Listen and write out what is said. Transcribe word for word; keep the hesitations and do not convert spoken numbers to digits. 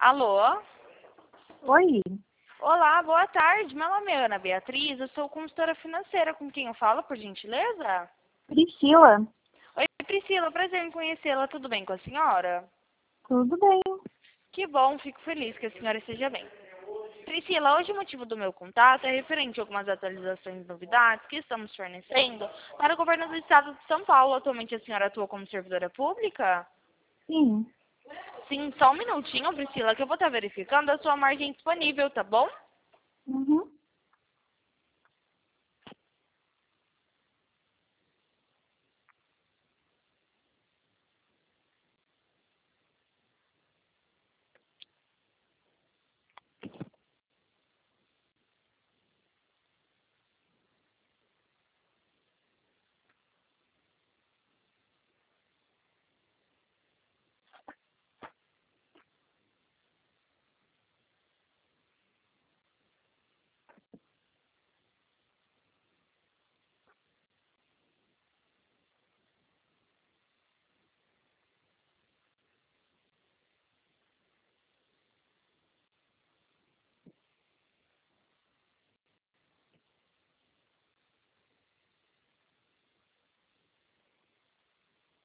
Alô? Oi, Olá, boa tarde. Meu nome é Ana Beatriz, eu sou consultora financeira. Com quem eu falo, por gentileza? Priscila. Oi, Priscila, prazer em conhecê-la. Tudo bem com a senhora? Tudo bem? Que bom, fico feliz que a senhora esteja bem. Priscila, hoje o motivo do meu contato é referente a algumas atualizações e novidades que estamos fornecendo para o governo do estado de São Paulo. Atualmente a senhora atua como servidora pública? Sim. Sim, só um minutinho, Priscila, que eu vou estar verificando a sua margem disponível, tá bom? Uhum.